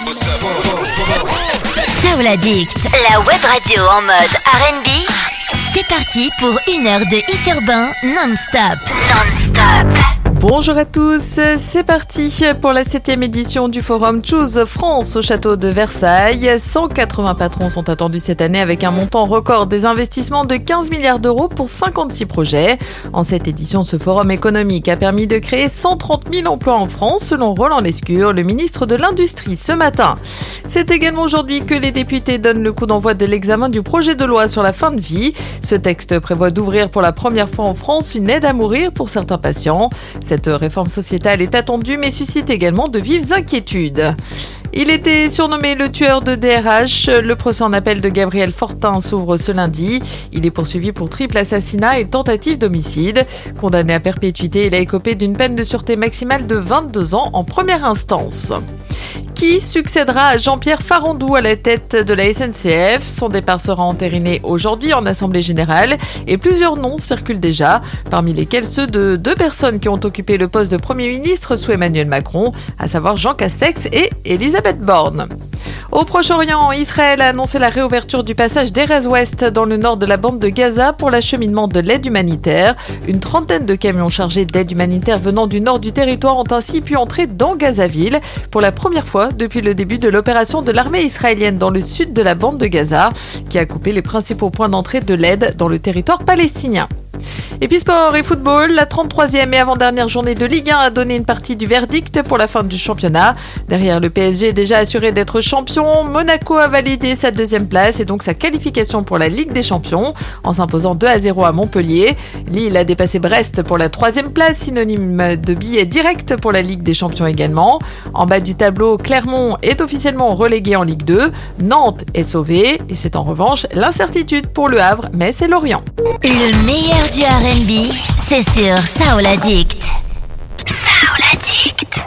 Soul Addict, la web radio en mode R&B. C'est parti pour une heure de hit urbain non-stop. Non-stop. Bonjour à tous, c'est parti pour la 7e édition du forum Choose France au château de Versailles. 180 patrons sont attendus cette année avec un montant record des investissements de 15 milliards d'euros pour 56 projets. En cette édition, ce forum économique a permis de créer 130 000 emplois en France selon Roland Lescure, le ministre de l'Industrie ce matin. C'est également aujourd'hui que les députés donnent le coup d'envoi de l'examen du projet de loi sur la fin de vie. Ce texte prévoit d'ouvrir pour la première fois en France une aide à mourir pour certains patients. Cette réforme sociétale est attendue mais suscite également de vives inquiétudes. Il était surnommé le tueur de DRH. Le procès en appel de Gabriel Fortin s'ouvre ce lundi. Il est poursuivi pour triple assassinat et tentative d'homicide. Condamné à perpétuité, il a écopé d'une peine de sûreté maximale de 22 ans en première instance. Qui succédera à Jean-Pierre Farandou à la tête de la SNCF? Son départ sera entériné aujourd'hui en Assemblée Générale et plusieurs noms circulent déjà, parmi lesquels ceux de deux personnes qui ont occupé le poste de Premier ministre sous Emmanuel Macron, à savoir Jean Castex et Elisabeth Borne. Au Proche-Orient, Israël a annoncé la réouverture du passage d'Erez Ouest dans le nord de la bande de Gaza pour l'acheminement de l'aide humanitaire. Une trentaine de camions chargés d'aide humanitaire venant du nord du territoire ont ainsi pu entrer dans Gazaville pour la première fois depuis le début de l'opération de l'armée israélienne dans le sud de la bande de Gaza, qui a coupé les principaux points d'entrée de l'aide dans le territoire palestinien. Et puis sport et football, la 33e et avant-dernière journée de Ligue 1 a donné une partie du verdict pour la fin du championnat. Derrière le PSG déjà assuré d'être champion, Monaco a validé sa deuxième place et donc sa qualification pour la Ligue des Champions en s'imposant 2-0 à Montpellier. Lille a dépassé Brest pour la 3e place, synonyme de billet direct pour la Ligue des Champions également. En bas du tableau, Clermont est officiellement relégué en Ligue 2. Nantes est sauvé et c'est en revanche l'incertitude pour Le Havre, mais c'est Lorient. Le meilleur du R&B, c'est sur Soul Addict. Soul Addict.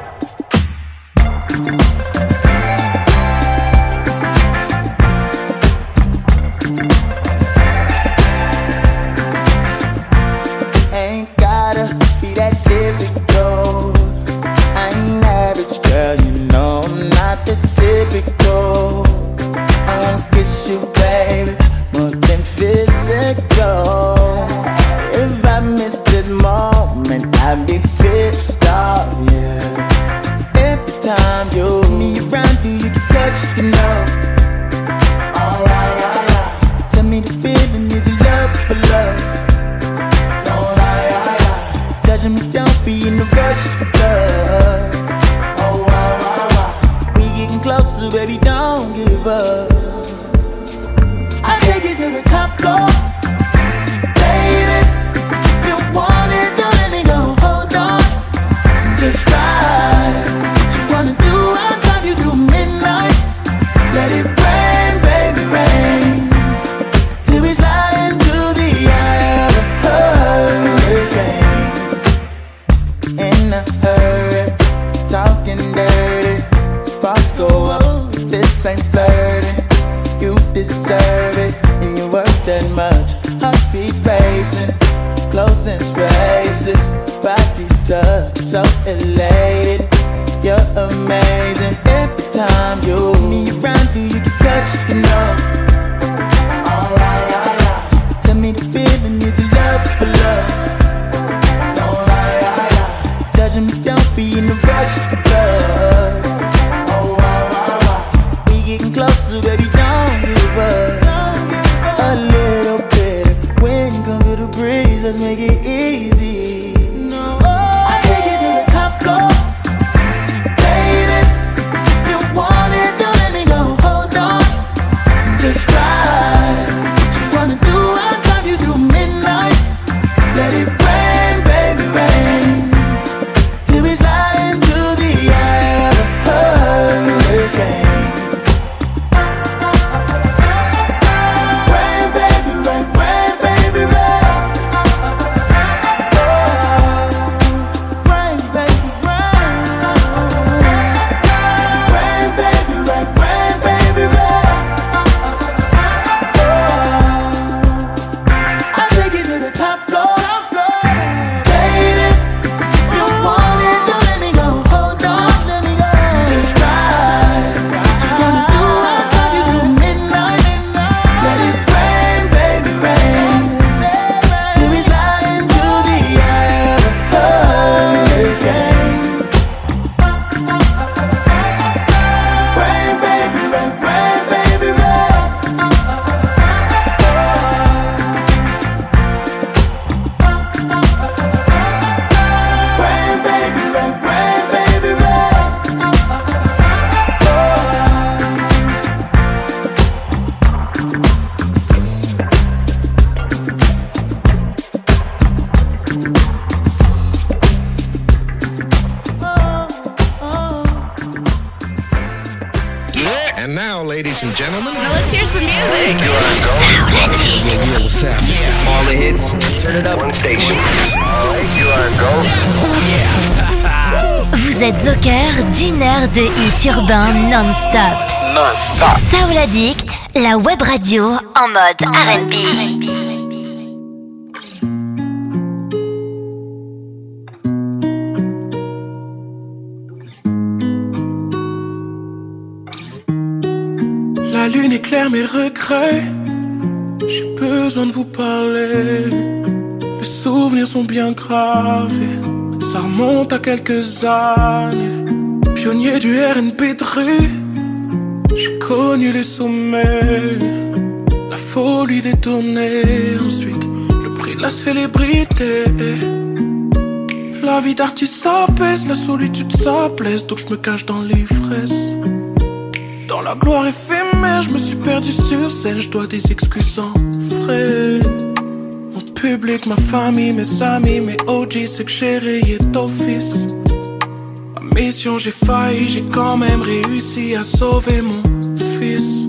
Ain't gotta be that difficult. I'm average, girl, you know I'm not the typical. I wanna kiss you, baby, more than physical. If I miss this moment, I'd be pissed off, yeah. Every time you see me around, do you get touched enough? Alright. Tell me the feeling, is it love for love? Don't lie. Judging me, don't be in a rush to love. Oh, wow. We getting closer, baby, don't give up. I take it to the top floor. Just ride. What you wanna do? I'll drive you through midnight. Let it rain, baby, rain. Till we slide into the eye of a hurricane. In a hurry, talking dirty. Sparks go up, this ain't flirting. You deserve it, and you're worth that much. Heartbeat racing, closing spaces. Body's touch, so elated. You're amazing. Every time you see me around, do you get touched enough? Alright. Tell me the feeling, is it love for love? Don't lie. Judging me, don't be in a rush to love. Oh, wow. We getting close. And now, ladies and gentlemen, Now let's hear some music. All the hits, turn it up. One station. Vous êtes au cœur d'une heure de hits urbains non-stop. Soul Addict, la web radio en mode R&B. La lune éclaire mes regrets. J'ai besoin de vous parler. Les souvenirs sont bien gravés. Ça remonte à quelques années. Pionnier du R&B de rue. J'ai connu les sommets. La folie des tournées. Ensuite, le prix de la célébrité. La vie d'artiste s'apaise. La solitude ça blesse. Donc je me cache dans l'ivresse. Dans la gloire éphémère, je me suis perdu sur scène, je dois des excuses en frais. Mon public, ma famille, mes amis, mes OG, c'est que j'ai rayé d'office. Ma mission, j'ai failli, j'ai quand même réussi à sauver mon fils.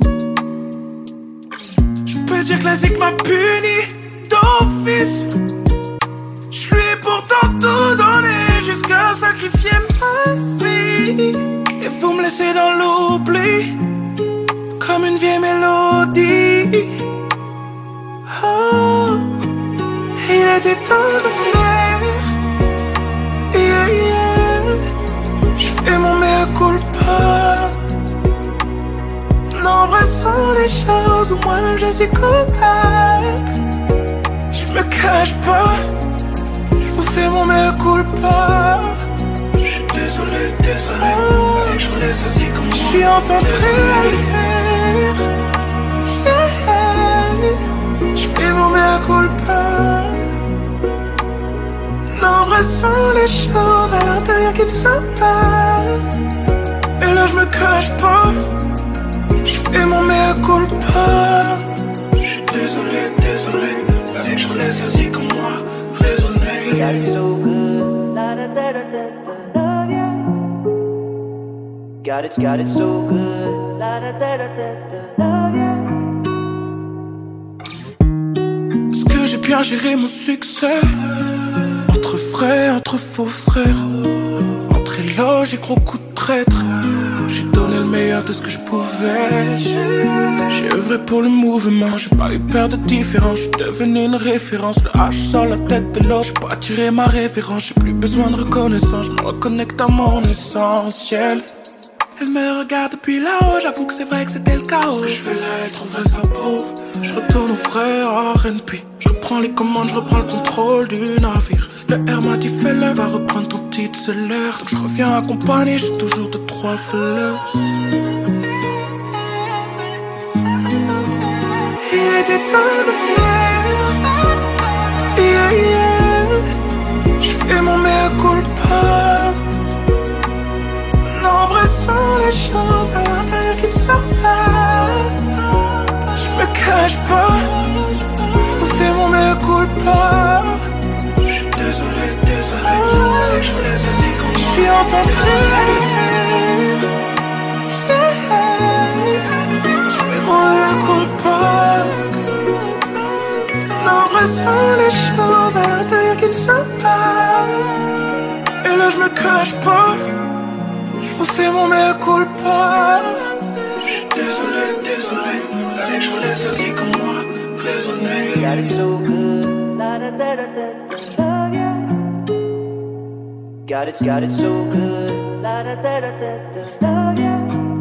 Je peux dire que la zik m'a puni d'office. Je lui ai pourtant tout donné jusqu'à sacrifier ma vie. Et vous me laissez dans l'oubli, comme une vieille mélodie. Oh, il était temps de faire. Yeah, yeah. Je fais mon mea culpa. N'embrassons les choses, moi-même je suis coupable. Je me cache pas, je vous fais mon mea culpa. Désolé, je vous laisse aussi comme moi. Je suis enfin prêt à le faire. Yeah. Je fais mon mea culpa. N'embrassons les choses à l'intérieur qui ne sont pas. Et là je me cache pas. Je fais mon mea culpa. Je suis désolé. Allez, je vous laisse aussi comme moi. Raisonner. Got it so good. La da da da da da. Got it so good. La da da da da da. Love ya. Est-ce que j'ai bien géré mon succès? Entre frères, entre faux frères, entre éloges et gros coups de traître. J'ai donné le meilleur de ce que je pouvais. J'ai œuvré pour le mouvement. J'ai pas eu peur de différence. Je suis devenu une référence. Le H sur la tête de l'autre. J'ai pas attiré ma révérence. J'ai plus besoin de reconnaissance. Je me reconnecte à mon essentiel. Elle me regarde depuis là-haut, j'avoue que c'est vrai que c'était le chaos. Ce que je fais là, elle trouverait ça beau. Je retourne au frère R&B. Je reprends les commandes, je reprends le contrôle du navire. Le R m'a dit fais-le, va reprendre ton titre, c'est l'heure. Donc je reviens accompagné, j'ai toujours 2-3 fleurs. Il était temps de faire. Yeah, yeah. Je fais mon mea culpa. N'embrassons les choses à l'intérieur qui ne sont pas. Je me cache pas, je vous fais mon mea culpa. Je suis désolé. Allez, je vous laisse aussi comme moi. Je suis enfin prêt à le faire. Yeah. Je fais mon mea culpa. N'embrassons les choses à l'intérieur qui ne sont pas. Et là je me cache pas. Je vous fais mon mea culpa. Je suis désolé. Allez, je vous laisse aussi comme moi. Raisonner. Got it so good. La da da da da da. Love ya. Got it so good. La da da da da da. Love ya.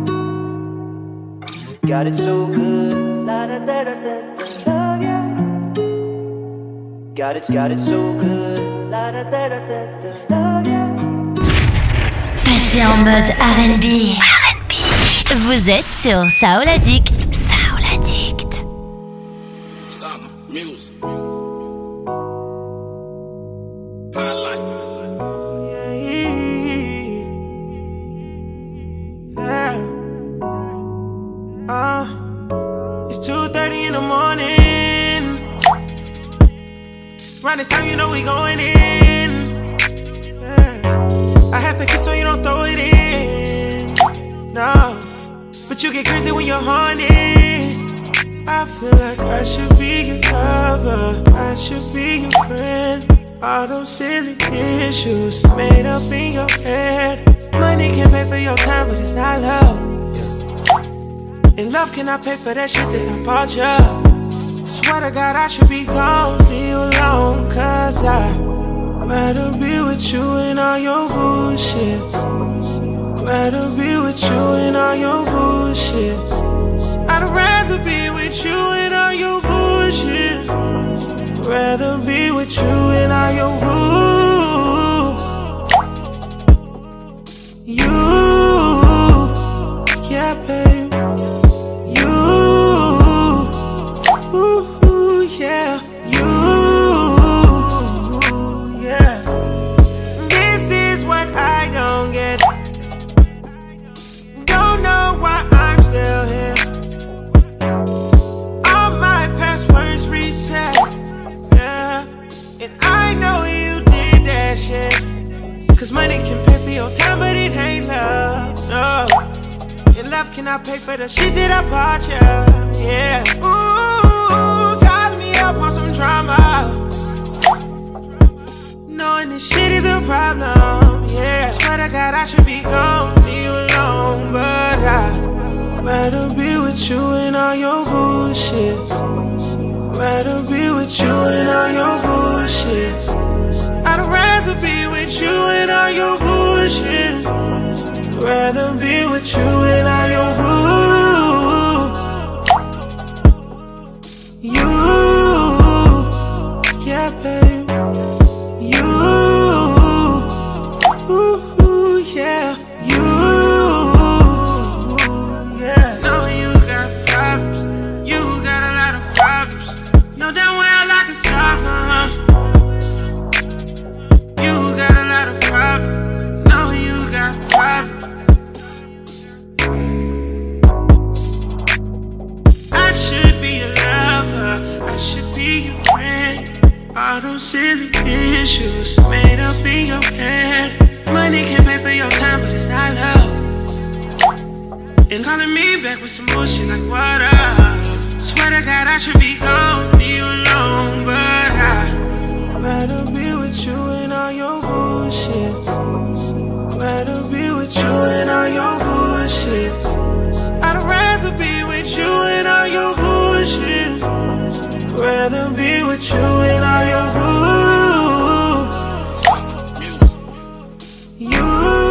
Got it so good. La da da da da da. Love ya. Got it so good. La da da da da da. Love ya. Passez en mode R&B. Vous êtes sur Soul Addict. Stop music. High life. Yeah. It's 2:30 in the morning. Around this time, you know we going in. Yeah. I have to kiss so you don't throw it in. No. But But you get crazy when you're horny. I feel like I should be your lover, I should be your friend. All those silly issues made up in your head. Money can pay for your time, but it's not love. And love cannot pay for that shit that I bought you. Swear to God I should be gone, leave you alone. Cause I'd rather be with you and all your bullshit. Rather be with you and all your bullshit. I'd rather be with you and all your bullshit. Rather be with you and all your bullshit. You, yeah, babe. You, ooh, yeah. You, yeah. This is what I don't get. Don't know why I'm still here. All my passwords reset, yeah. And I know you did that shit. Cause money can pay for your time, but it ain't love, no. And love cannot pay for the shit that I bought you, yeah. Ooh, got me up on some drama. Knowing this shit is a problem, yeah. Swear to God I should be gone, leave you alone. But I'd rather be with you and all your bullshit. Rather be with you and all your bullshit. I'd rather be with you and all your bullshit. Rather be with you and all your bullshit. You, yeah, babe. You, ooh, yeah. You, yeah. Know you got problems. You got a lot of problems. Know damn well I can solve them. You got a lot of problems. Know you got problems. I should be your lover, I should be your friend. All those silly issues made up in your head. Money can pay for your time, but it's not love. And calling me back with some bullshit like water. Swear to God I should be gone, leave you alone. But I'd rather be with you and all your bullshit. Rather be with you and all your bullshit. I'd rather be with you and all your bullshit. Rather be with you and all your bullshit. You.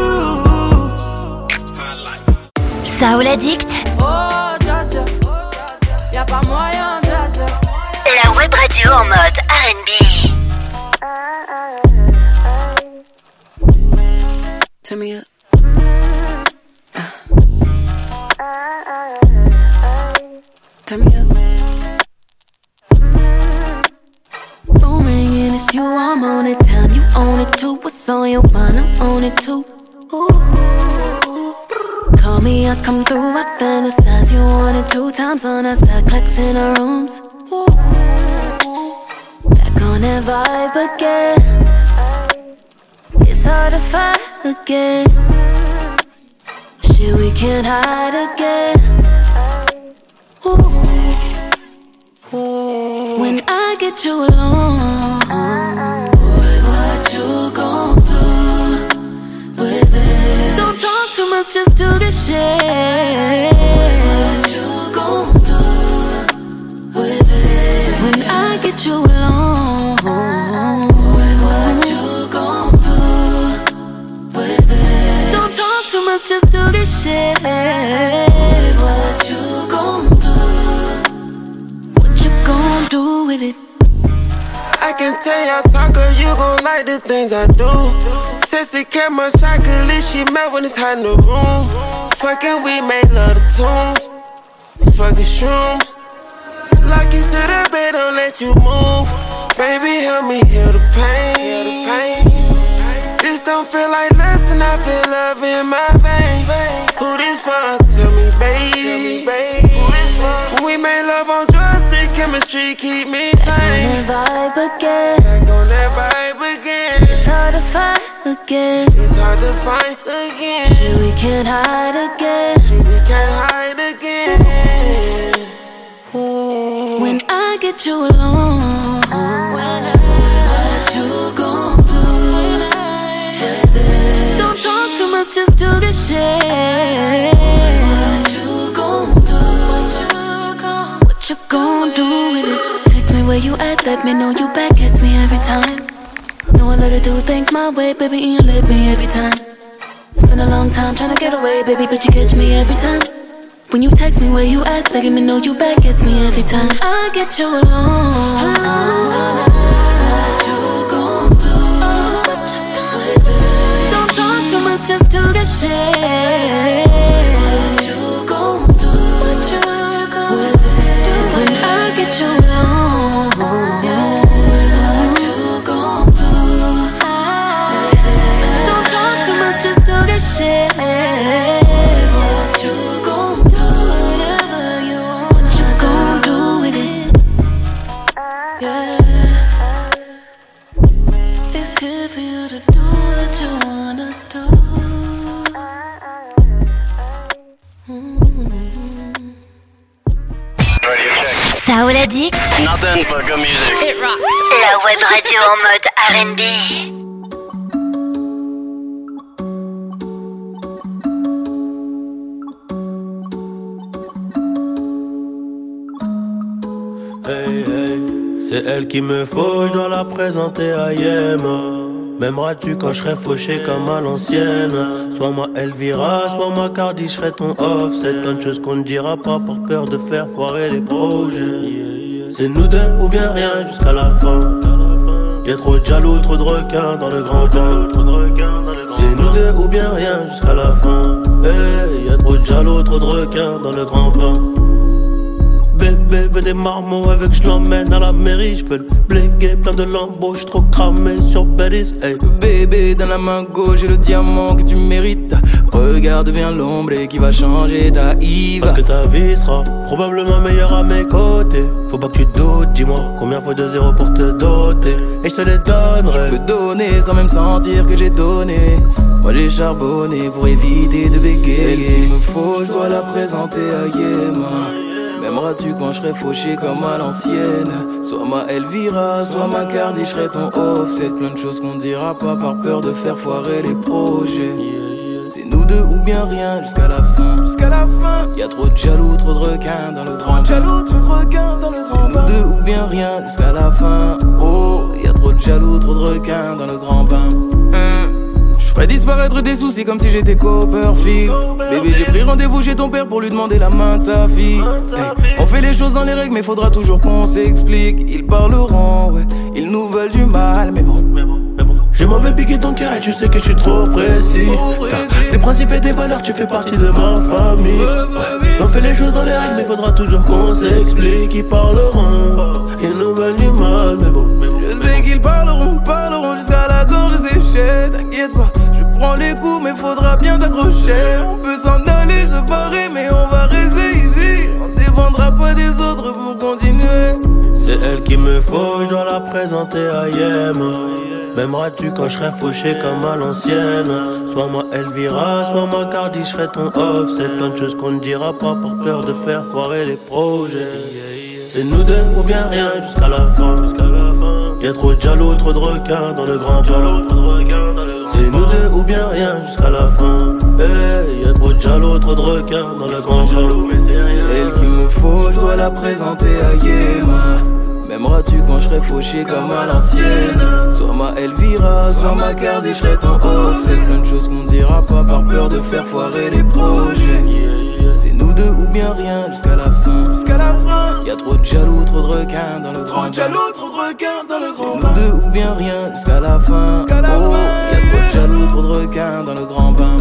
Soul Addict. Oh, Jaja, y'a pas moyen, Jaja. La web radio en mode R&B. Turn me up. Turn me up. Phone ringing, it's you, I'm on it. Time you own it too. What's on your mind? I'm on it too. Ooh. Call me, I come through. I fantasize you on it 2 times on our side, clocks in our rooms. Ooh. Back on that vibe again. It's hard to fight again. Shit, we can't hide again. Ooh. When I get you alone, boy, what you gon' do with it? Don't talk too much, just do the shit. Boy, what you gon' do with it? When I get you alone, boy, what you gon' do with it? Don't talk too much, just do the shit. Boy, what you gon' do? Gon' do with it. I can tell y'all talker, you gon' like the things I do. Sexy camera shot, good lit, she mad when it's hot in the room. Fucking we make love the tunes. Fucking shrooms. Lock you to the bed, don't let you move. Baby, help me heal the pain. This don't feel like lust and I feel love in my vein. Who this for? Tell me, baby. Who this for? We made love on drugs, the chemistry keep me sane. Back on that vibe again. Back on that vibe again. It's hard to find again. It's hard to find again. Shit, we can't hide again. Shit, we can't hide again. get you alone. What you gon' do? Don't talk too much, just do the shit. What you gon' do? What you gon' do with it? Text me where you at, let me know you back, gets me every time. Know I let her do things my way, baby, and you let me every time. It's been a long time trying to get away, baby, but you catch me every time. When you text me where you at, letting me know you back, gets me every time. I get you alone. What you gon' do? Don't talk too much, just do the shit. What you gon' do? When I get you alone, what you gon' do? Don't talk too much, just do the shit. What you gon' do? Whatever you want. What you gon' do with it? Yeah. It's here for you to do what you wanna do. Soul Addict. Nothing but good music. It rocks. La web radio en mode R&B. Hey, hey, c'est elle qu'il me faut, je dois la présenter à Yema. M'aimeras-tu quand je serai fauché comme à l'ancienne? Soit moi Elvira, soit moi Cardi, je serai ton offset. Plein de choses qu'on ne dira pas par peur de faire foirer les projets. C'est nous deux ou bien rien jusqu'à la fin. Y'a trop de jaloux, trop de requins dans le grand bain. C'est nous deux ou bien rien jusqu'à la fin. Hey, y'a trop de jaloux, trop de requins dans le grand bain. Bébé veut des marmots avec je l'emmène à la mairie. Je veux le bléguer, plein de lambeaux, j'suis trop cramé sur Betty's. Hey. Bébé dans la main gauche, j'ai le diamant que tu mérites. Regarde bien l'ombre qui va changer ta Yves. Parce que ta vie sera probablement meilleure à mes côtés. Faut pas que tu doutes, dis-moi combien faut de zéro pour te doter. Et je te les donnerai. Je peux donner sans même sentir que j'ai donné. Moi j'ai charbonné pour éviter de bégayer. Il me faut, je dois la présenter à Yema. M'aimeras-tu quand je serai fauché comme à l'ancienne? Soit ma Elvira, soit ma Cardi, je serai ton offset. Plein de choses qu'on dira pas par peur de faire foirer les projets. C'est nous deux ou bien rien jusqu'à la fin. Y'a trop de jaloux, trop de requins dans le grand bain. C'est nous deux ou bien rien jusqu'à la fin. Oh, y'a trop de jaloux, trop de requins dans le grand bain. J'ferais disparaître tes soucis comme si j'étais Copperfield. Bébé, j'ai pris rendez-vous chez ton père pour lui demander la main de sa fille. Hey, on fait les choses dans les règles mais faudra toujours qu'on s'explique. Ils parleront, ouais, ils nous veulent du mal, mais bon. Je m'en vais piquer ton cœur et tu sais que je suis trop précis. Tes principes et tes valeurs, tu fais partie de ma famille. On fait les choses dans les règles mais faudra toujours qu'on s'explique. Ils parleront, ils nous veulent du mal, mais bon. Je sais qu'ils parleront jusqu'à la gorge séchée. T'inquiète pas, je prends les coups mais faudra bien t'accrocher. On peut s'en aller, se barrer mais on va rester ici. On dépendra pas des autres pour continuer. C'est elle qu'il me faut, je dois la présenter à Yema. M'aimeras-tu quand je serai fauché comme à l'ancienne? Soit moi Elvira, soit moi Cardi, je serai ton offset. Plein de choses qu'on ne dira pas par peur de faire foirer les projets. C'est nous deux ou bien rien jusqu'à la fin. Y'a trop de jaloux, trop de requins dans le grand bain. C'est nous deux ou bien rien jusqu'à la fin. Hey, y'a trop de jaloux, trop de requins dans le grand bain. C'est elle qu'il me faut, je dois la présenter à Yema. M'aimeras-tu quand je serai fauché comme à l'ancienne? Soit ma Elvira, soit ma Cardi, je serai ton offset. Plein de choses qu'on dira pas par peur de faire foirer les projets. C'est nous deux ou bien rien jusqu'à la fin. Y'a trop de jaloux, trop de requins dans le grand bain. C'est nous deux ou bien rien jusqu'à la fin. Oh, y'a trop de jaloux, trop de requins dans le grand bain.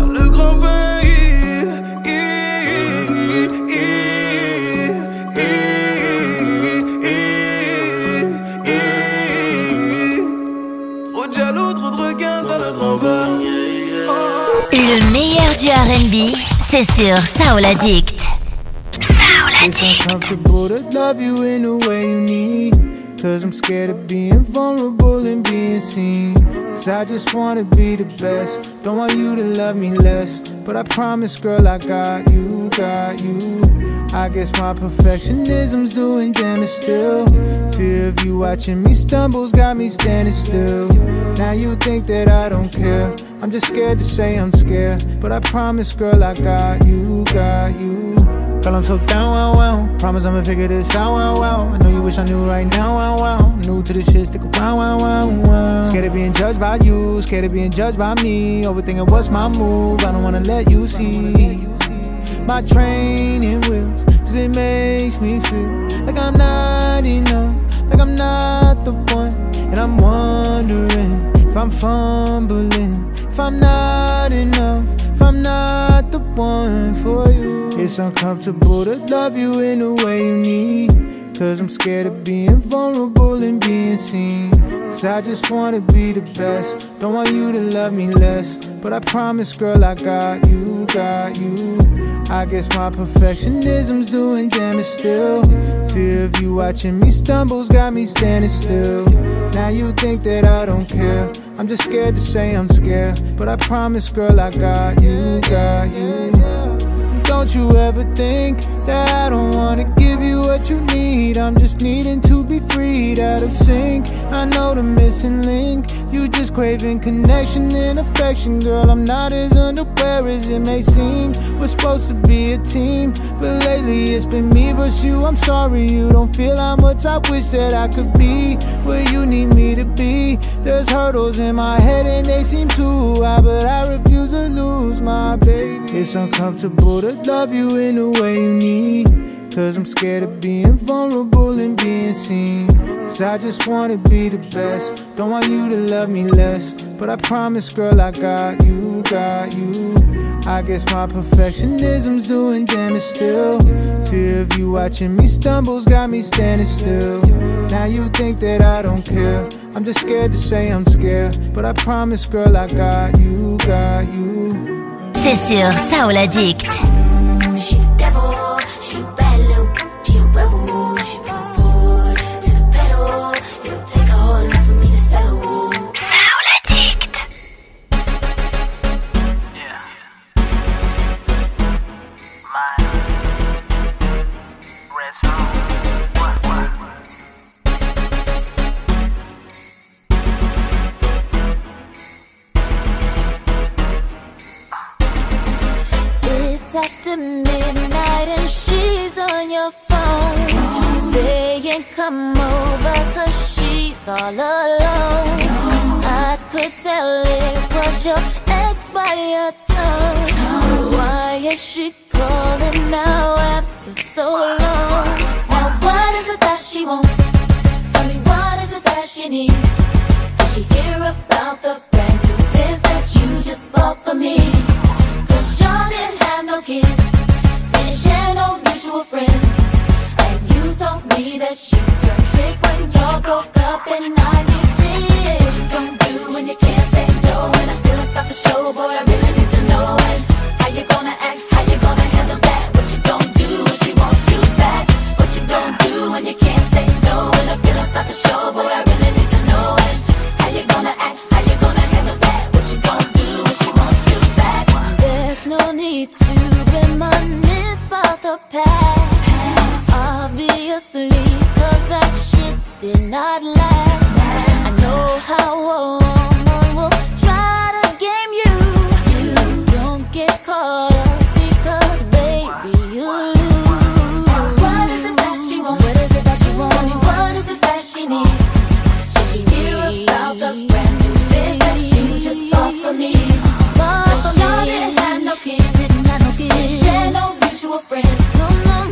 Le meilleur du R&B, c'est sur Soul Addict. Soul Addict. It's uncomfortable to love you in the way you need. Cause I'm scared of being vulnerable and being seen. Cause I just wanna be the best. Don't want you to love me less. But I promise, girl, I got you, got you. I guess my perfectionism's doing damage still. Fear of you watching me stumbles got me standing still. Now you think that I don't care. I'm just scared to say I'm scared, but I promise, girl, I got you, got you. Girl, I'm so down, wow, wow. Promise I'ma figure this out, wow, wow. I know you wish I knew right now, wow, wow. New to this shit, stick around, wow, wow, wow. Scared of being judged by you, scared of being judged by me. Overthinking what's my move, I don't wanna let you see my training wheels, cause it makes me feel like I'm not enough, like I'm not the one. And I'm wondering if I'm fumbling, if I'm not enough, if I'm not the one for you. It's uncomfortable to love you in the way you need, cause I'm scared of being vulnerable and being seen. Cause I just wanna be the best, don't want you to love me less. But I promise, girl, I got you, got you. I guess my perfectionism's doing damage still. Fear of you watching me stumbles got me standing still. Now you think that I don't care. I'm just scared to say I'm scared, but I promise, girl, I got you, got you. Don't you ever think that I don't wanna give you what you need. I'm just needing to be freed out of sync. I know the missing link, you just craving connection and affection. Girl, I'm not as unaware as it may seem. We're supposed to be a team, but lately it's been me versus you. I'm sorry you don't feel how much I wish that I could be where you need me to be. There's hurdles in my head and they seem too high, but I refuse to lose my baby. It's uncomfortable to love you in the way you need, cause I'm scared of being vulnerable and being seen. Cause I just wanna be the best, don't want you to love me less. But I promise, girl, I got you, got you. I guess my perfectionism's doing damage still. Fear of you watching me stumbles got me standing still. Now you think that I don't care. I'm just scared to say I'm scared, but I promise, girl, I got you, got you. C'est sur Soul Addict. After midnight and she's on your phone, saying come over cause she's all alone. I could tell it was your ex by your tone. Why is she calling now after so long? Now what is it that she wants? Tell me what is it that she needs? Did she hear about the brand new biz that you just bought for me? Cause y'all didn't have no kids, didn't share no mutual friends, and you told me that you turned trick when y'all broke up in 96. What you gonna do when you can't say no? And I feel it's about the show, boy, I really need to know. And how you gonna act, how you gonna handle that? What you gonna do when she wants you back? What you gonna do when you can't say no? And I feel it's about the show, boy, I really need to know. And how you gonna act, how you gonna handle that? What you gonna do when she wants you back? There's no need to reminisce about the past, obviously, cause that shit did not last. I know how a woman will try to game you. Don't get caught up because baby you lose. What is it that she wants? What is it that she wants? What is it that she needs? Should she hear about the brand new biz that you just bought for me? Cause y'all didn't have no kids, didn't share no mutual friends. No, no,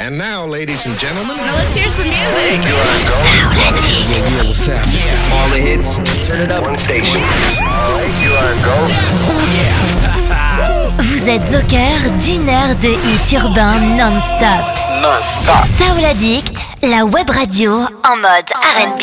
And now, ladies and gentlemen, Now let's hear some music. Yeah, what's happening? All the hits, turn it up. One station. you are go. Vous êtes au cœur d'une heure de hits urbains non-stop. Soul Addict, la web radio en mode R&B.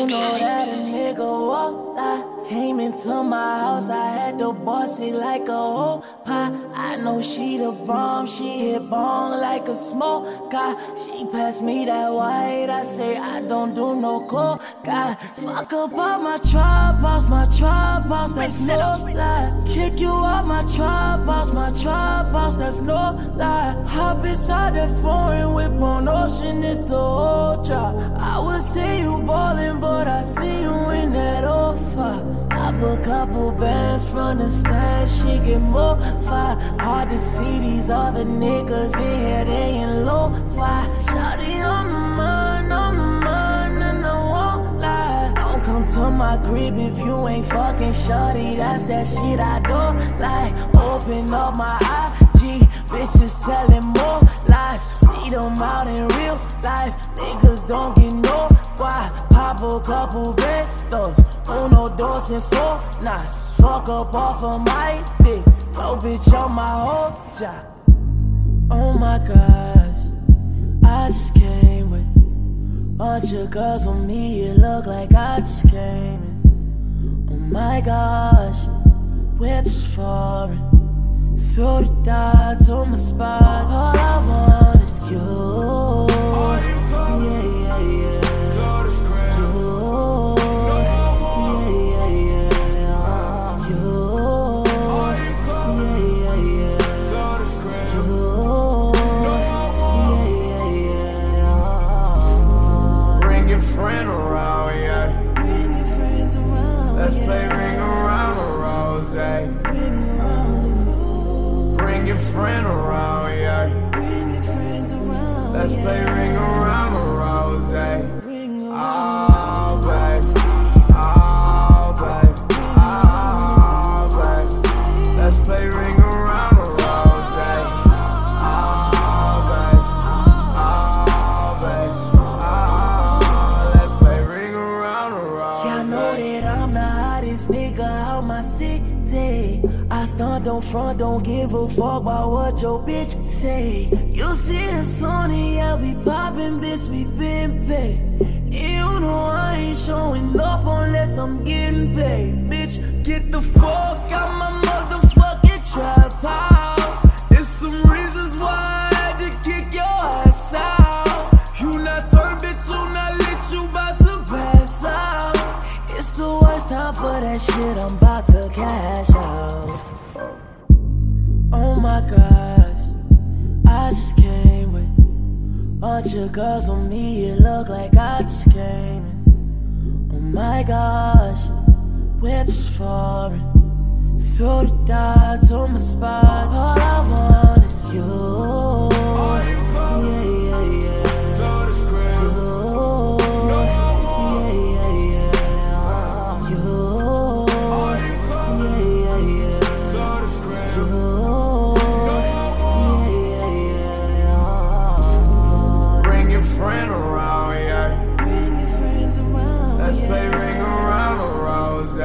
Came into my house, I had to boss it like a whole pie. I know she the bomb, she hit bong like a smoker. She passed me that white, I say I don't do no coca. Fuck up all my trap house, that's no lie. Kick you out my trap house, that's no lie. Hop inside that foreign whip on ocean, it the whole drop. I would say you ballin', but I see you in that offer. I put a couple bands from the stand, she get more fire. Hard to see these other niggas in here, they in low fire. Shawty on my mind, and I won't lie. Don't come to my crib if you ain't fucking shawty, that's that shit I don't like. Open up my IG, bitches telling more lies. See them out in real life, niggas don't get no why. Pop a couple bentos, 1, 2, and 4 nights. Fuck up off of my dick, no bitch on my whole job. Oh my gosh, I just came with bunch of girls on me, it look like I just came in. Oh my gosh, whips foreign, throw the dots on my spot. All I want is you. Yeah, yeah, yeah. Friend around, yeah. Bring your friends around. Let's play ring around the rose. Bring your friend around, yeah. Bring your friends around. Let's play ring around the rose. Oh, baby. Oh, baby. Oh, baby. Let's play ring around the rose. I stunt, don't front, don't give a fuck about what your bitch say. You see us on it, yeah, we poppin', bitch, we been paid. And you know I ain't showing up unless I'm getting paid. Bitch, get the fuck out my motherfucking trap house. There's some reasons why I had to kick your ass out. You not turned, bitch, you not lit, you bout to pass out. It's the worst time for that shit, I'm about to cash out. Oh my gosh, I just came with bunch of girls on me, it look like I just came in. Oh my gosh, whips foreign, throw the dots on my spot. All I want is you. Yeah, yeah, yeah. Friend around, yeah. Bring your friends around. Let's play ring around the rose.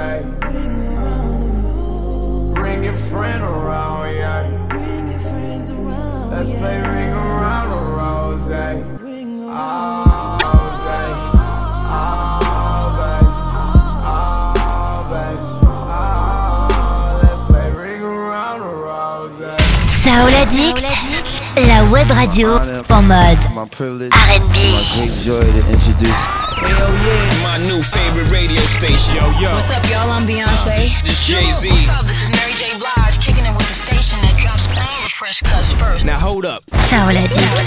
Bring your friend around, yeah. Bring your friends around. Let's play ring around the rose. Oh, baby. Oh, baby. Oh, let's play ring around the rose. Soul Addict, la web radio en mode R&B. My great joy to introduce. Hell yeah, my new favorite radio station. Yo. What's up, y'all? I'm Beyonce. This Jay-Z. What's up? This is Mary J. Blige, kicking it with the station that drops all the fresh cuts first. Now hold up. Soul Addict.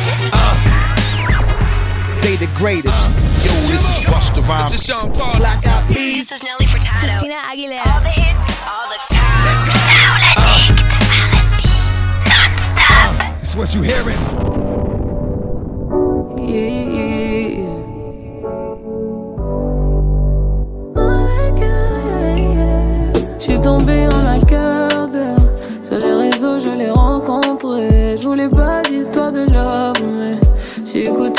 They the greatest. Yo, this is Busta Rhymes. This is Sean Paul. Black Eyed Peas. This is Nelly Furtado. Christina Aguilera. All the hits, all the time. Soul Addict. R&B. Non-stop. It's what you hearing. Je suis tombée en un quart d'heure. Sur les réseaux, je l'ai rencontré. Je voulais pas d'histoire de love, mais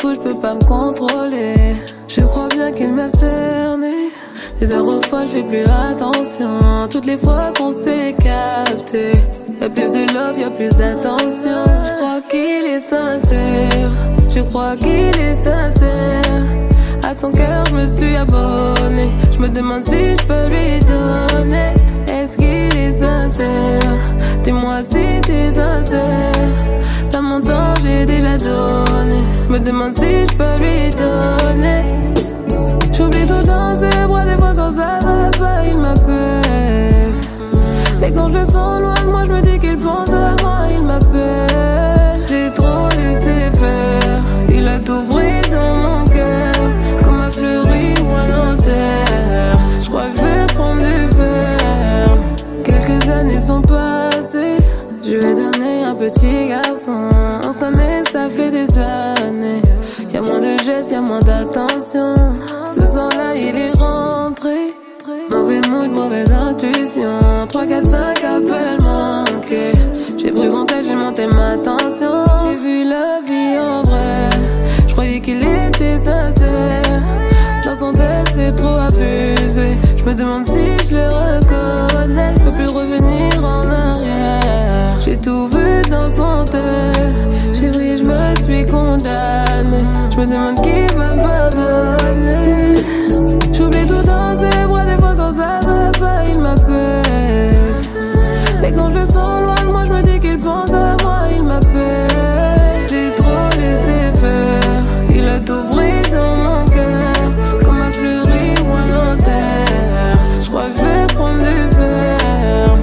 fou, je peux pas me contrôler. Je crois bien qu'il m'a cerné. Des heures aux fois, je fais plus attention. Toutes les fois qu'on s'est capté, y'a plus de love, y'a plus d'attention. Je crois qu'il est sincère. Je crois qu'il est sincère. À son cœur, je me suis abonné. Je me demande si je peux lui donner. Est-ce qu'il est sincère? Dis-moi si t'es sincère. Dans mon temps, j'ai déjà donné. Je me demande si je peux lui donner. J'oublie tout dans ses bras. Des fois quand ça va pas, il m'appelle. Et quand je le sens loin de moi, je me dis qu'il pense à moi. Il m'appelle. J'ai trop laissé faire. Il a tout pris dans mon cœur. Comme un fleuri ou un enterre. Je crois que je vais prendre du ferme. Quelques années sont passées. Je lui ai donné un petit garçon. On se connaît, ça fait des années. Y'a moins de gestes, y'a moins d'attention. Ce soir-là, il est rentré. Mauvais mood, mauvaise intuition. 3, 4, 5 appels manqués. J'ai pris son texte, j'ai monté ma tension. J'ai vu la vie en vrai. Je croyais qu'il était sincère. Dans son texte, c'est trop abusé. Je me demande si je le reconnais. Je peux plus revenir en arrière. J'ai tout vu dans son texte. Chérie, je me suis condamnée. Je me demande qui va me pardonner. J'oublie tout dans ses bras. Des fois quand ça va pas, il m'appelle. Et quand je le sens loin de moi, je me dis qu'il pense à moi. Il m'appelle. J'ai trop laissé faire. Il a tout pris dans mon cœur. Comme un fleuri ou un enterre. Je crois que je vais prendre du ferme.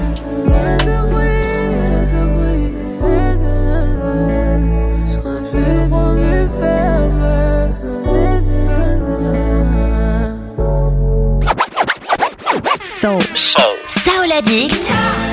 Soul Addict.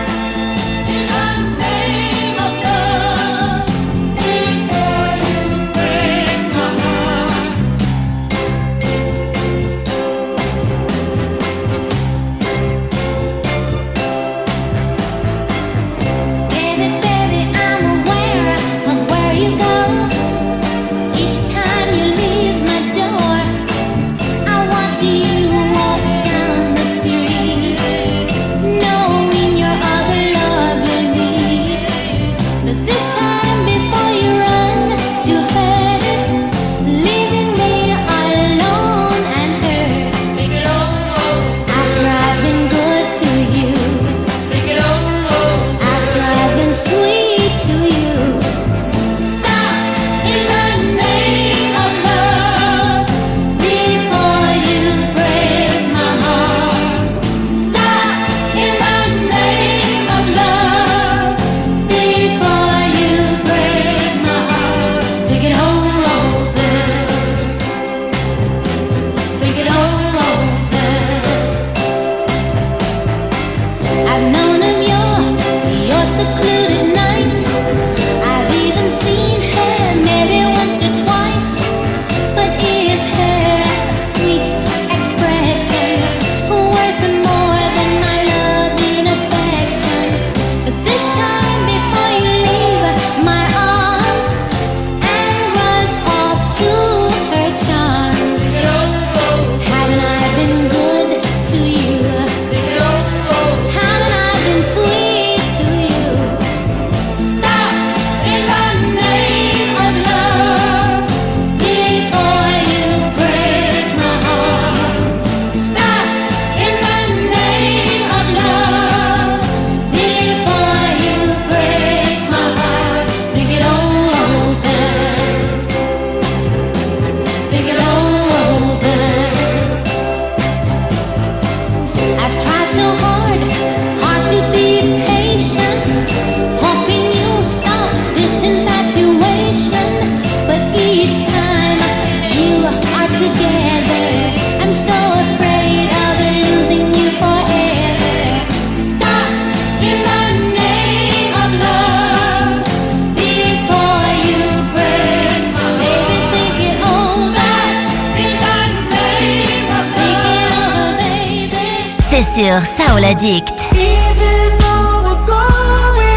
Sur Soul Addict.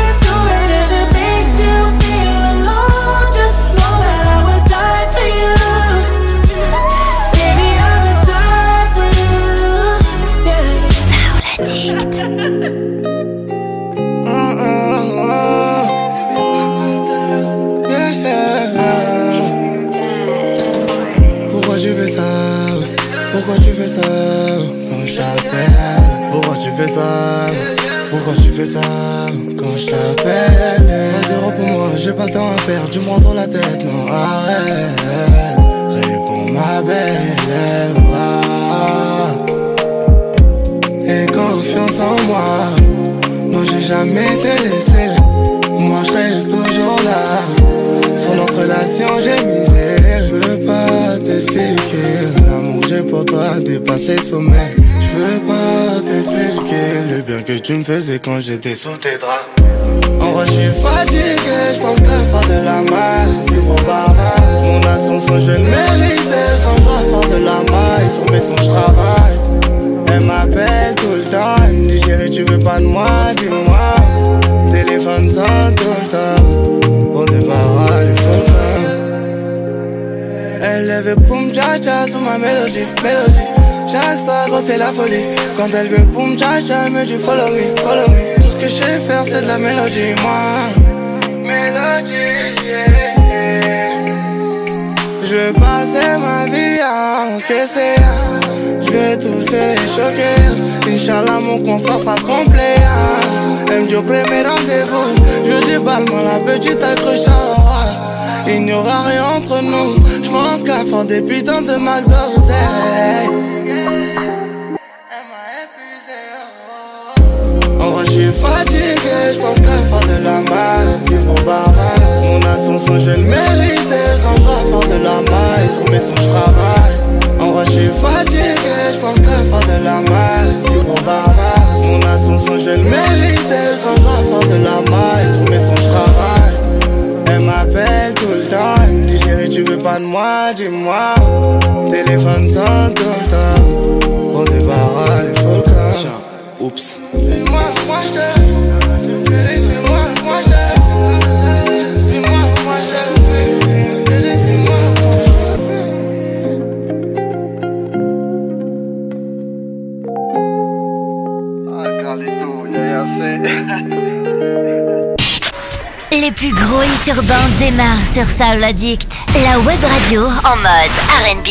Just know that I would die for you. fais ça quand je t'appelle? Pourquoi tu fais ça? Pourquoi tu fais ça quand je t'appelle? À zéro pour moi, j'ai pas le temps à perdre. Tu me rends trop la tête, non arrête. Réponds ma belle, et confiance en moi. Non, j'ai jamais été laissé. Moi, je serai toujours là. Sur notre relation, j'ai misé. Je peux pas t'expliquer. L'amour que j'ai pour toi dépasse les sommets. Je peux pas t'expliquer le bien que tu me faisais quand j'étais sous tes draps. En vrai, je suis fatigué. Je pense qu'à faire de la maille, vivre au barrage. Mon ascension, je le méritais. Quand je dois faire de la maille, sur mes sons, je travaille. Elle m'appelle tout le temps, elle me dit chérie tu veux pas de moi, dis-moi. Téléphone sonne tout le temps, on débarrasse les faux. Elle lève poum tcha tcha sur ma mélodie. Chaque soir gros c'est la folie. Quand elle veut poum tcha tcha, elle me dit follow me. Tout ce que je sais faire c'est de la mélodie, moi. Mélodie, yeah. Je veux passer ma vie à encaisser. Je vais tous les choquer. Inch'Allah mon concert sera complet. Elle me dit au premier rendez-vous. Je dis balle-moi la petite accroche. Il n'y aura rien entre nous. Je pense qu'à faire des putains de max d'oseille. Elle m'a épuisé. En vrai je suis fatigué. Je pense qu'à faire de la maille, vivre au barrage. Mon ascension je le méritais. Quand je dois faire de la maille, sur mes sons je travaille. En vrai je suis fatigué, je pense qu'à faire de la maille, vivre au barrage. Mon ascension je le méritais. Quand je dois faire de la maille, sur mes sons je travaille. Elle m'appelle tout le temps, elle me dit chérie tu veux pas de moi, dis-moi. Téléphone sonne tout le temps, on débarrasse les volcans. Oups. C'est moi je te fais. C'est moi je te fais. C'est moi je te fais. C'est moi Les plus gros hits urbains démarrent sur Soul Addict, la web radio en mode R&B.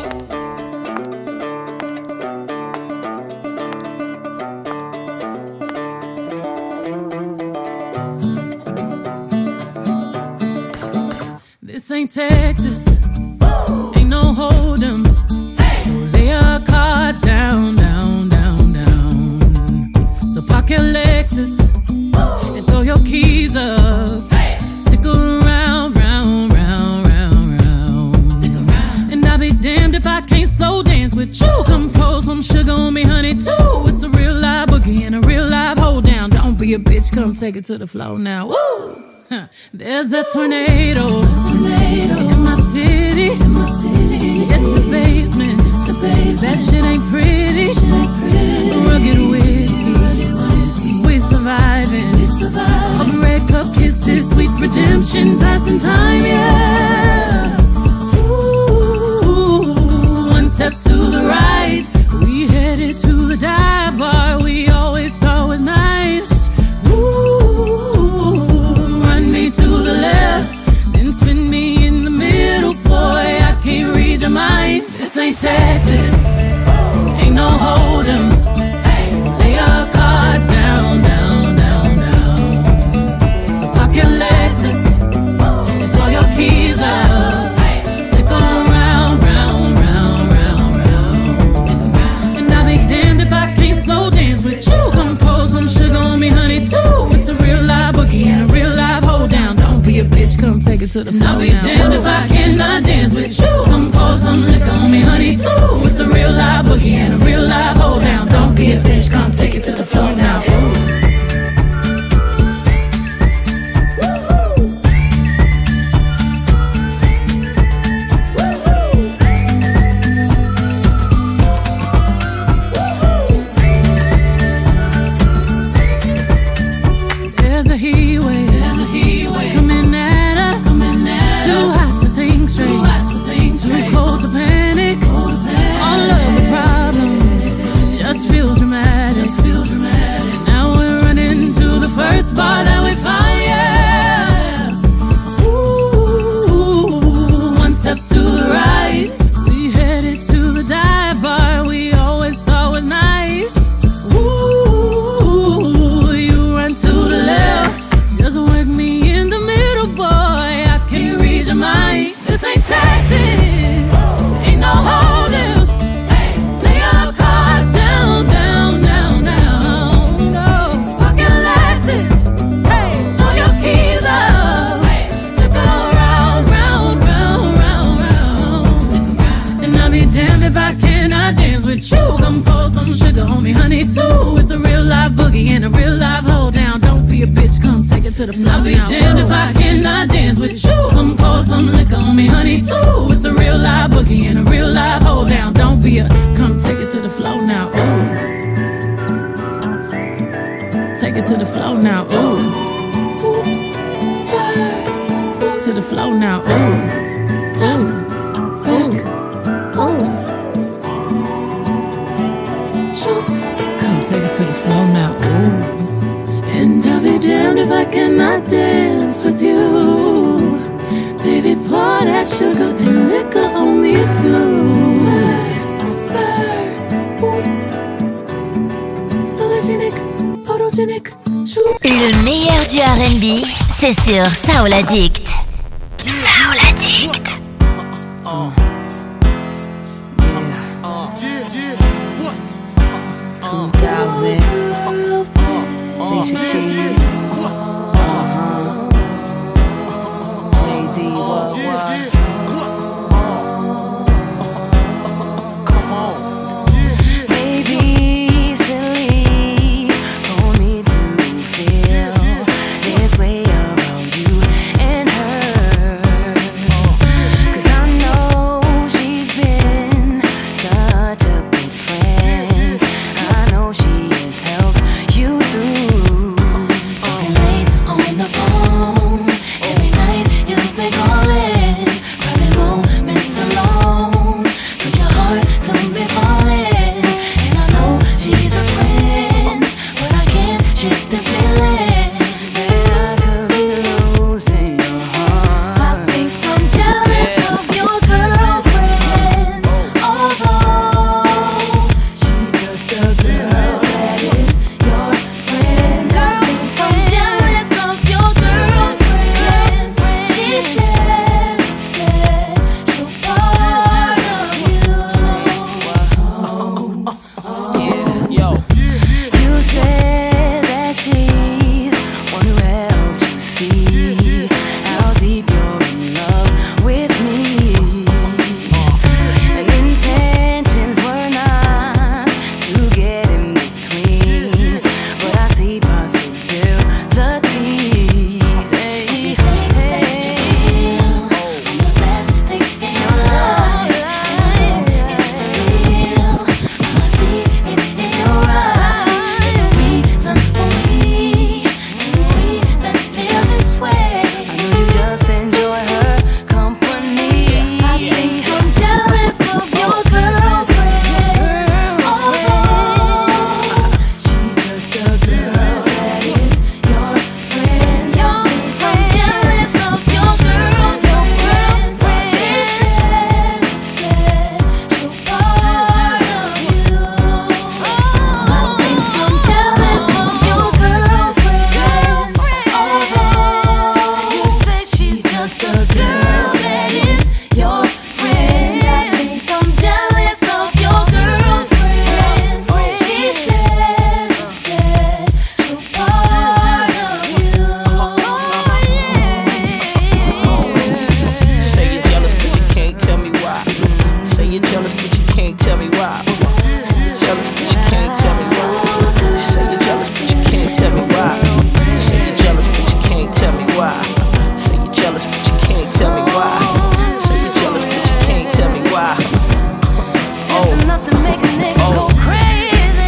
This ain't Texas, ain't no hold'em. So lay your cards down, down, down, down. So park your Lexus and throw your keys up. Stick around, round, round, round, round. Stick around. And I'll be damned if I can't slow dance with you. Come pour some sugar on me, honey, too. It's a real live boogie and a real live hold down. Don't be a bitch, come take it to the floor now. Woo! There's a tornado in my city, at the basement. That shit ain't pretty. Rugged whiskey, we surviving. Of red cup kisses, sweet redemption, passing time, yeah. Ooh, one step to the right, we headed to the dive bar we always thought was nice. To the left, then spin me in the middle, boy, I can't read your mind. This ain't Texas, ain't no hold'em. Lay your cards down, down, down, down. So park your Lexus and throw your keys up. Stick around, round, round, round, round. And I'll be damned if I can't slow dance with you. Come pour some sugar on me, honey, too. It's a real live boogie and a real live hold down. Don't be a bitch, come take it to the floor. I'll be damned if I cannot dance with you. Come pour some liquor on me, honey, too. It's a real live boogie and a real live hold down. Don't be a bitch, come take it to the floor now. Feels dramatic. to the floor. I'll be damned if I cannot dance with you. Come pour some liquor on me, honey, too. It's a real live boogie and a real live hold down. Don't be a come take it to the floor now. Ooh. Take it to the floor now. Ooh. Hoops, spurs, to the floor now. Ooh. Top, back, oops. Shoot. Come take it to the floor now. Ooh. And I'll be damned if I cannot dance with you. Baby, pour that sugar and liquor on me too. Spurs, boots, sologenic, photogenic, shoot. Le meilleur du R&B, c'est sur Soul Addict. Soul Addict. 2000, Alicia Keys, JD, what? Come on. Maybe silly for me to feel this way about you and her, 'cause I know she's been such a good friend. I know she has helped you through. Talking late on the phone, every night you've been calling, grabbing moments alone, but your heart soon be falling. And I know she's a friend, but I can't shake the feeling that I could be losing your heart. I think I'm jealous of your girlfriend, although she's just a girl that is your friend. Girl, I'm jealous of your girlfriend. She shares a special part of you. Yo. You said that she's one who helped you see how deep you're in love with me. And intentions were not to get in between, but I see possibilities. You say that you feel I'm the best thing in your life, and I know it's real. I see it in your eyes. There's a reason for me to even feel this way. I know you just enjoy her company. I think I'm jealous of your girlfriend, although she's just a girl that is your friend. I'm jealous of your girlfriend. She shares a special part of you. I think I'm jealous of your girlfriend, although you say she's just a girl that is your friend. I think I'm jealous of your girlfriend. She shares a special part of you. Say you're jealous, but you can't tell me why. Say you're jealous, but you can't tell me why. Jealous, but you can't tell me why. Say you're jealous, but you can't tell me why. Say you're jealous, but you can't tell me why. Say you're jealous, but you can't tell me why. Say you're jealous, but you can't tell me why. It's enough to make a nigga go crazy.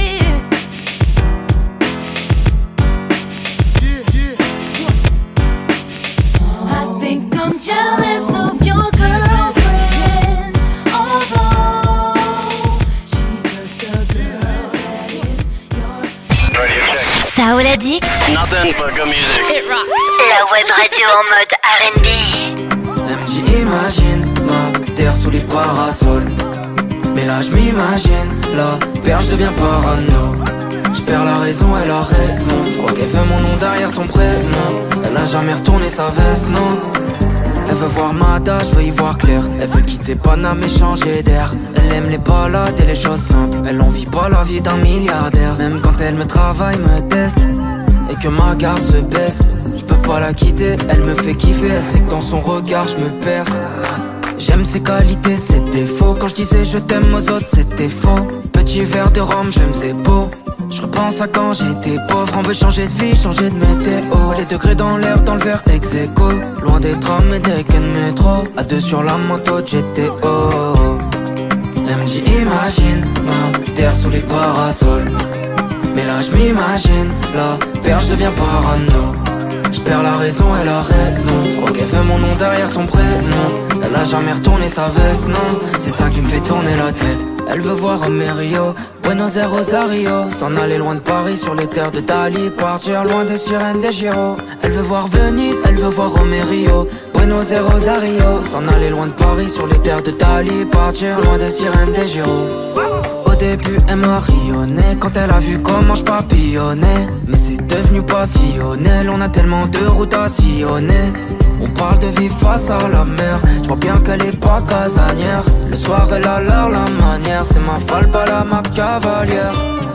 I think I'm jealous of your girlfriend, although she's just a girl that is your Soul Addict, Nothing but good music. la web radio en mode R&B. MJ imagine ma terre sous les parasols. Mais là je m'imagine, la perche devient parano. Je perds la raison, elle a raison. Je crois qu'elle fait mon nom derrière son prénom. Elle a jamais retourné sa veste, non. Elle veut voir ma tâche, veut y voir clair. Elle veut quitter Paname et changer d'air. Elle aime les balades et les choses simples. Elle envie pas la vie d'un milliardaire. Même quand elle me travaille, me teste et que ma garde se baisse, je peux pas la quitter, elle me fait kiffer. Elle sait que dans son regard je me perds. J'aime ses qualités, ses défauts. Quand je disais je t'aime aux autres, c'était faux. Petit verre de rhum, j'aime ses beaux. Je repense à quand j'étais pauvre, on veut changer de vie, changer de météo. Les degrés dans l'air, dans le verre ex-aequo. Loin des trams et des quais de métro. À deux sur la moto de GTO. Elle me dit imagine ma terre sous les parasols. Mais là je m'imagine, la perche devient parano. Je perds la raison, elle a raison. Je crois qu'elle veut mon nom derrière son prénom. Elle a jamais retourné sa veste, non. C'est ça qui me fait tourner la tête. Elle veut voir Amerio, Buenos Aires, Rosario. S'en aller loin de Paris sur les terres de Dali. Partir loin des sirènes des Giro. Elle veut voir Venise, elle veut voir Amerio, Buenos Aires, Rosario. S'en aller loin de Paris sur les terres de Dali. Partir loin des sirènes des Giro. Au début elle m'a rayonné quand elle a vu comment je papillonnais. Mais c'est devenu passionnel, on a tellement de routes à sillonner. On parle de vivre face à la mer, je vois bien qu'elle est pas casanière. Le soir elle a l'air la manière, c'est ma folle pas la ma cavalière.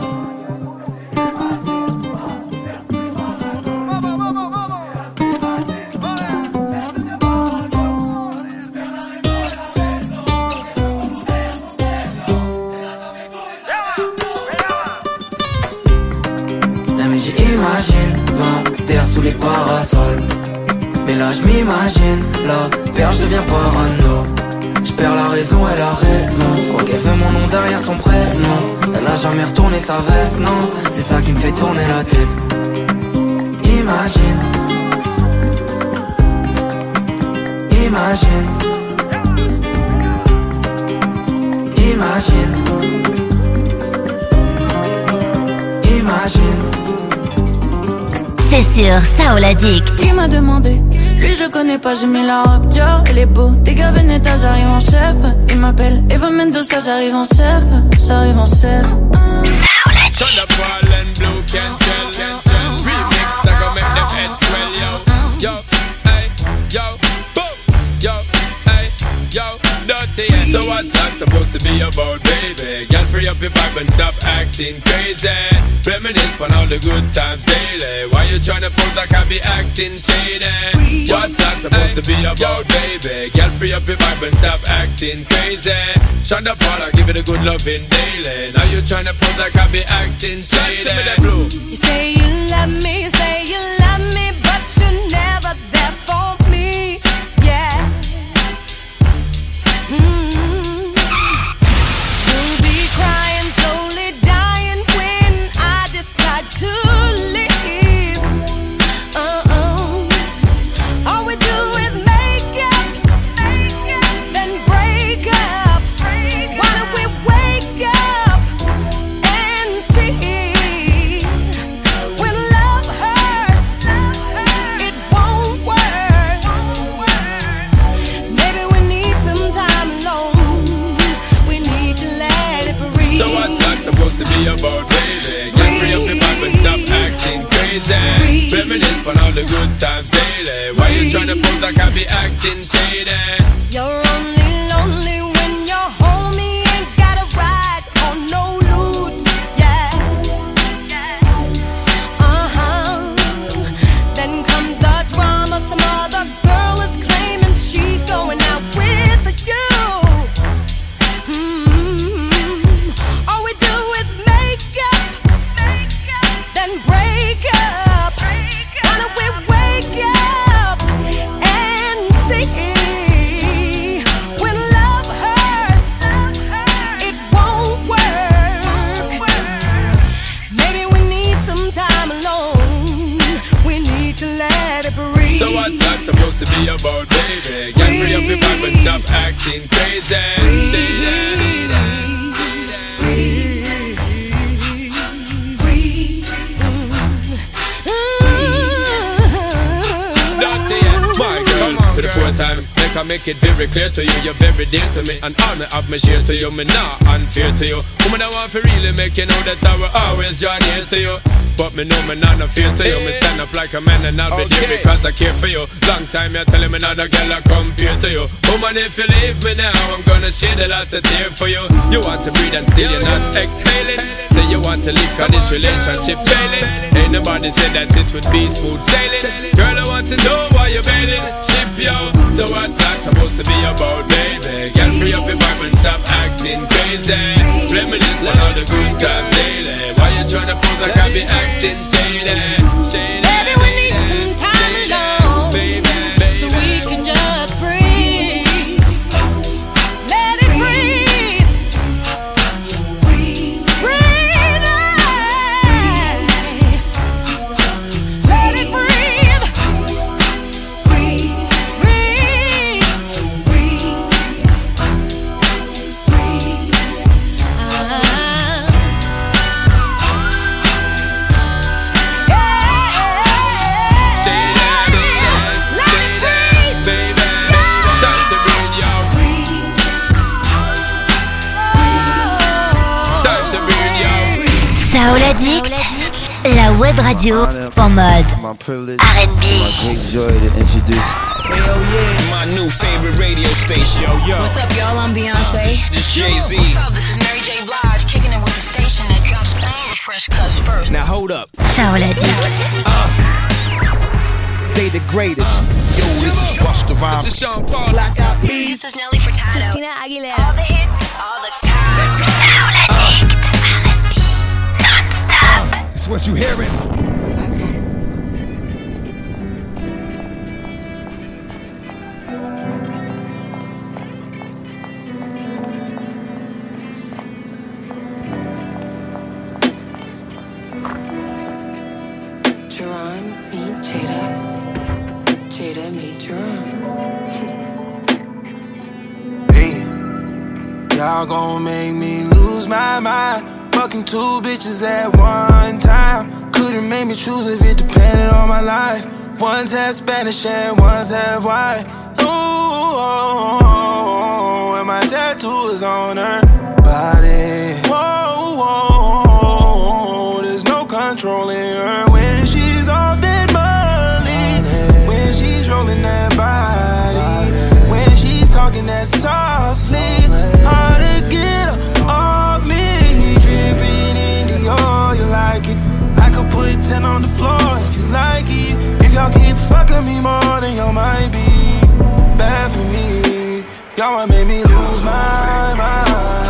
J'imagine ma terre sous les parasols. Mais là je m'imagine, la perche devient parano. Je perds la raison, elle a raison. Je crois qu'elle veut mon nom derrière son prénom. Elle a jamais retourné sa veste, non. C'est ça qui me fait tourner la tête. Imagine. Imagine. Imagine. Imagine. C'est sur Saoul Addict. Il m'a demandé, lui je connais pas, j'ai mis la robe Dior. Elle est beau, des gars Veneta, j'arrive en chef. Il m'appelle Eva Mendoza, j'arrive en chef. J'arrive en chef. Saoul Addict. Remix, I gon' make them heads swell, yo. Yo, hey, yo, boom, yo, hey, yo, dirty. So what's that supposed to be about, baby? Girl, free up your vibe and stop acting crazy. Reminisce on all the good times daily. Why you tryna pose like I be acting shady? What's that supposed to be about, baby? Girl, free up your vibe and stop acting crazy. Shonda Paula, give it a good loving daily. Now you tryna pose like I be acting shady. You say you love me, but you're never there for me. Yeah. You'll be crying, slowly dying when I decide to leave. All we do is make up, then break up. Why don't we wake up and see? When love hurts, it won't work. Maybe we need some time alone. We need to let it breathe. So what's that supposed to be about, baby? Get free up the vibe and stop acting crazy. Reminisce on all the good times daily. Why you tryna pose like I be acting shady? You're only lonely when your homie ain't got a ride or no loot. Yeah. Then comes the drama. Some other girl is claiming she's going out with you. All we do is make up, then break up. Why don't we wake up and see? When love hurts, it won't work. Maybe we need some time alone. We need to let it breathe. So what's that supposed to be about, baby? Get free up your vibe and stop acting crazy. For the fourth time, make it very clear to you. You're very dear to me, and all me have me share to you. Me not unfair to you. Woman, I want to really make you know that I will always join here to you. But me know me not no fear to you. Me stand up like a man and I'll be there because I care for you. Long time you're telling me not a girl I compare to you. Woman, if you leave me now, I'm gonna shed a lot of tears for you. You want to breathe and still you're not exhaling. Say you want to leave cause this relationship failing. Ain't nobody said that it would be smooth sailing. Girl, I want to know why you're bailing. Ship yo. So what's that supposed to be about, baby? baby. Girl, free up your vibe and stop acting crazy. Reminisce on all the good times daily. Why you tryna pose like I be acting shady? Baby, we need some time alone, so we can just breathe. Let it breathe. Breathe out. Let it breathe. Breathe. Saoul Addict, la web radio en mode R&B. My great joy to introduce. Hell yeah, my new favorite radio station. Yo. What's up, y'all? I'm Beyonce. This Jay-Z. What's up? This is Mary J. Blige, kicking it with the station that drops all the fresh cuts first. Now hold up. Saoul Addict. They the greatest. Yo, this is Busta Rhymes. This is Sean Paul. Black Eyed Peas. This is Nelly Furtado. Christina Aguilera. All the hits, all the time. Saoul Addict. R&B non-stop. It's what you hearing. Jerron, meet Jada. Jada, meet Jerron. Hey, y'all gon' make me lose my mind. Fucking two bitches at one time. Couldn't make me choose if it depended on my life. One's half Spanish and one's half white. Ooh, and my tattoo is on her body. Whoa, whoa, there's no controlling her when she's off that money. When she's rolling that body. When she's talking that softly. Hard to get her off me. Dripping in Dior, you like it. I could put 10 on the floor if you like it. If y'all keep fucking me more, then y'all might be bad for me. Y'all might make me lose my mind.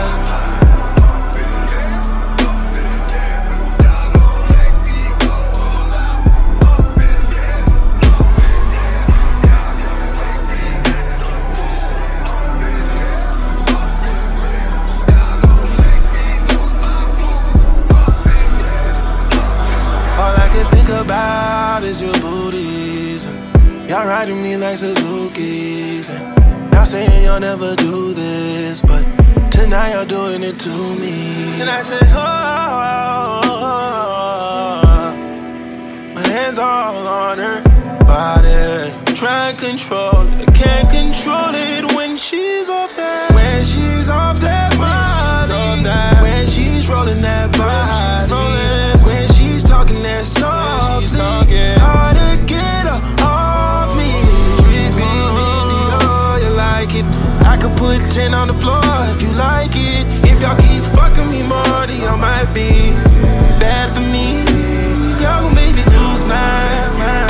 About is your booties. Y'all riding me like Suzuki's. Y'all saying y'all never do this, but tonight y'all doing it to me. And I said, oh, my hands all on her body. Try and control it, I can't control it when she's off that. When she's off that body. When she's rolling that body. When she's talking that softly. Hard to get her off me. Dripping in Dior, you like it. I could put 10 on the floor if you like it. If y'all keep fucking me more, then y'all might be bad for me. Y'all gon' make me lose my mind.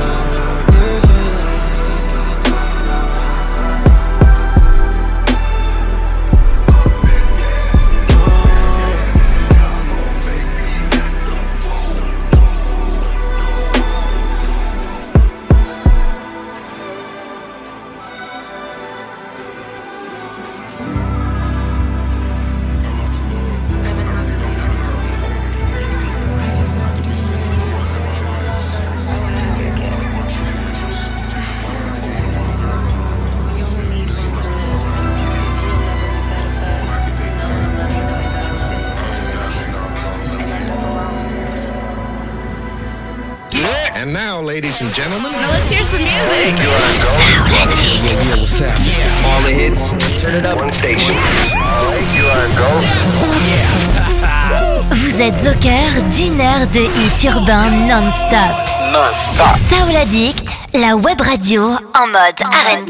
And now, ladies and gentlemen, Now let's hear some music. Yeah, what's happening? All the hits. Turn it up. One station. All right, you are go. Vous êtes au cœur d'une heure de hits urbains non-stop. Non-stop. Saoul Addict, la web radio en mode R&B.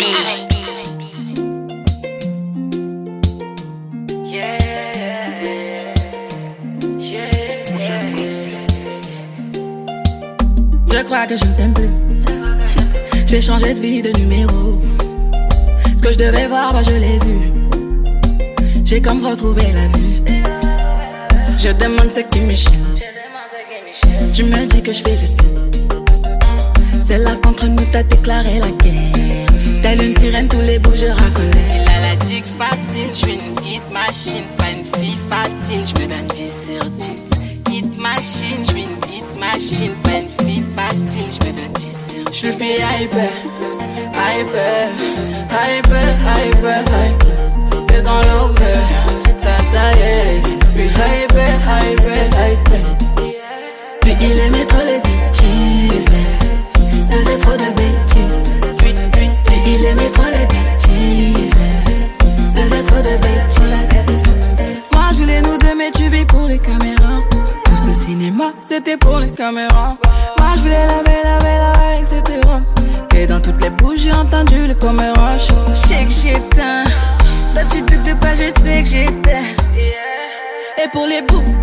Je crois que je ne t'aime plus. Je vais changer de vie, de numéro. Ce que je devais voir, bah je l'ai vu. J'ai comme retrouvé la vue. Je demande ce qui me chie. Tu me dis que je fais du sang. C'est là qu'entre nous t'as déclaré la guerre. Telle une sirène, tous les bouts je racolais. Il a la dick facile, je suis une hit machine. Pas une fille facile, je me donne 10 sur 10. Hit machine, je suis une hit machine. Pas une fille facile, je me donne 10 sur 10. Je suis plus hyper, hyper, hyper, hyper, hyper. Les dans l'over, ça y est. Puis hyper, hyper, hyper. Puis il aimait trop les bêtises. Faisait trop de bêtises. Puis il aimait trop les bêtises. Faisait trop de bêtises. Moi je voulais nous deux mais tu vis pour les caméras. Tout ce cinéma c'était pour les caméras. Moi je voulais laver, etc. Et dans toutes les bouches j'ai entendu le caméra. Je sais que j'éteins. Toi tu doutes de quoi, je sais que j'étais. Et pour les bouts